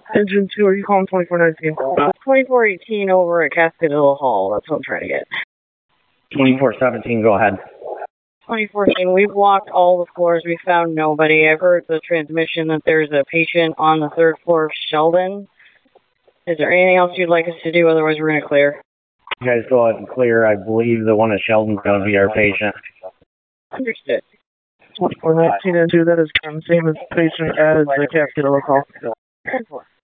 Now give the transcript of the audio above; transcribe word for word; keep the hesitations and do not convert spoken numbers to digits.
Engine two, are you calling twenty-four nineteen? twenty-four eighteen over at Cascadillo Hall. That's what I'm trying to get. twenty-four seventeen, go ahead. twenty-four eighteen, we've walked all the floors. We found nobody. I've heard the transmission that there's a patient on the third floor of Sheldon. Is there anything else you'd like us to do? Otherwise, we're going to clear. You guys go ahead and clear. I believe the one at Sheldon's going to be our patient. Understood. twenty-four nineteen and two, that is the same as patient as the Cascadillo Hall. ten four.